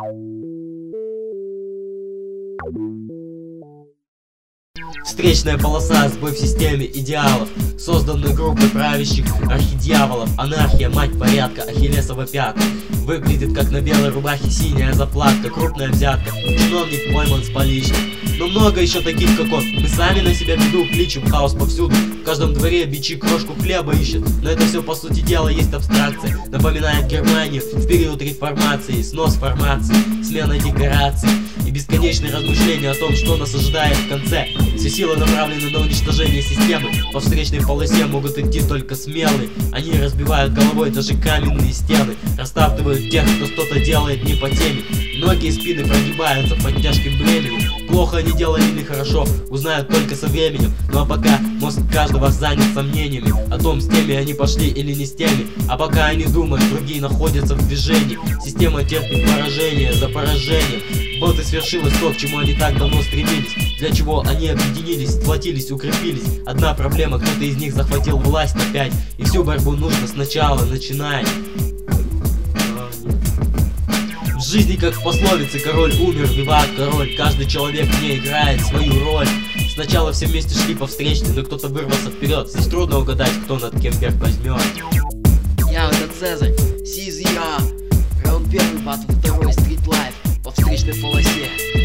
Встречная полоса, сбой в системе идеалов, созданной группой правящих архидьяволов. Анархия, мать порядка, ахиллесова пятка. Выглядит как на белой рубахе синяя заплатка, крупная взятка, чиновник пойман с поличным. Но много еще таких, как он. Мы сами на себя беду кличем, хаос повсюду. В каждом дворе бичи крошку хлеба ищут. Но это все по сути дела есть абстракция. Напоминает Германию в период реформации. Снос формации, смена декораций и бесконечные размышления о том, что нас ожидает в конце. Все силы направлены на уничтожение системы. По встречной полосе могут идти только смелые. Они разбивают головой даже каменные стены, растаптывают тех, кто что-то делает не по теме. Многие спины прогибаются под тяжким бременем. Плохо они делали или хорошо, узнают только со временем. Ну а пока мозг каждого занят сомнениями о том, с теми они пошли или не с теми. А пока они думают, другие находятся в движении. Система терпит поражение за поражением. Вот и свершилось то, к чему они так давно стремились. Для чего они объединились, сплотились, укрепились. Одна проблема, кто-то из них захватил власть опять. И всю борьбу нужно сначала начинать. В жизни, как в пословице, король умер, виват король. Каждый человек в ней играет свою роль. Сначала все вместе шли по встречной, но кто-то вырвался вперед. Здесь трудно угадать, кто над кем верх возьмет. Я это Цезарь, CZR. Раунд первый, батл второй, Street Life. По встречной полосе.